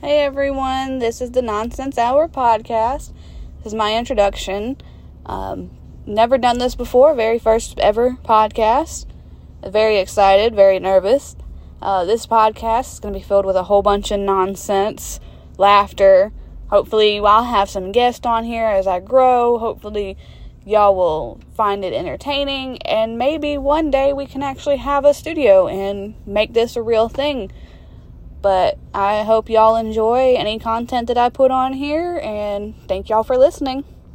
Hey everyone, this is the Nonsense Hour podcast. This is my introduction. Never done this before, very first ever podcast. Very excited, very nervous. This podcast is going to be filled with a whole bunch of nonsense, laughter. Hopefully I'll have some guests on here as I grow. Hopefully y'all will find it entertaining, and maybe one day we can actually have a studio and make this a real thing. But I hope y'all enjoy any content that I put on here, and thank y'all for listening.